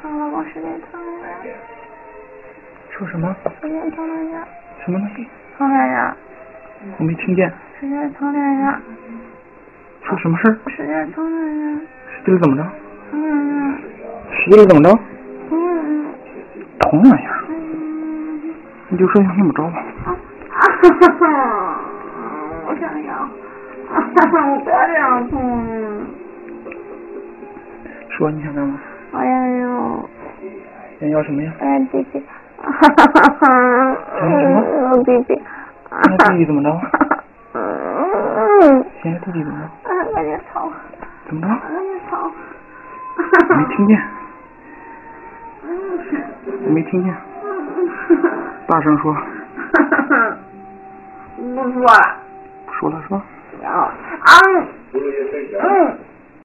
老公使劲疼人。 说什么？ 使劲疼人家。 什么东西？ 疼人家。 我没听见。 使劲疼人家。 说什么事儿？ 使劲疼人家。 使劲怎么着？ 疼人家。 使劲怎么着？ 疼人家。 疼人家。你就说想怎么着吧。 我想要。我不要这样痛。 说你想干嘛？ 我要。 想要什么呀？ 我要弟弟。 想要什么？ 我弟弟。 想要弟弟怎么着？想要弟弟怎么着？ 赶紧吵。 怎么着？ 赶紧吵。 我没听见。我没听见。大声说。 不说了。 不说了，说。 要。